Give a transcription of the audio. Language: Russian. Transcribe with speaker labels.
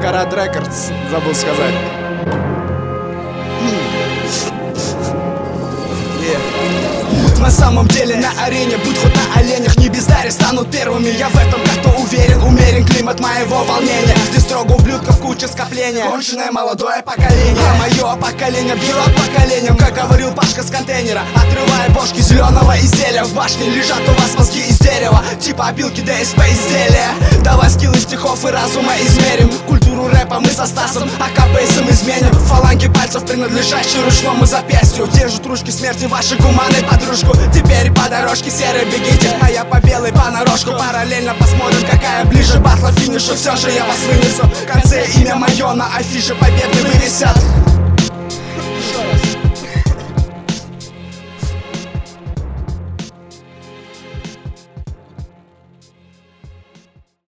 Speaker 1: Карат Рекордс, забыл сказать.
Speaker 2: На самом деле на арене, будь хоть на оленях, не бездари станут первыми. Я в этом как-то уверен, умерен климат моего волнения. Здесь строго ублюдков куча скопления, конченое молодое поколение. А мое поколение бьет поколением, как говорил Пашка с контейнера, отрывая бошки зеленого изделия. В башне лежат у вас мозги из дерева, типа опилки ДСП изделия. Давай скиллы стихов и разума измерим, культуру рэпа мы со Стасом АК-бейсом изменим. Фаланги пальцев, принадлежащие ручному запястью, держат ручки смерти вашей гуманной подружку. Теперь по дорожке серой бегите, а я по белой понарошку. Параллельно посмотрим, какая ближе батла финишу. Все же я вас вынесу, в конце имя мое на афише победы вывесят.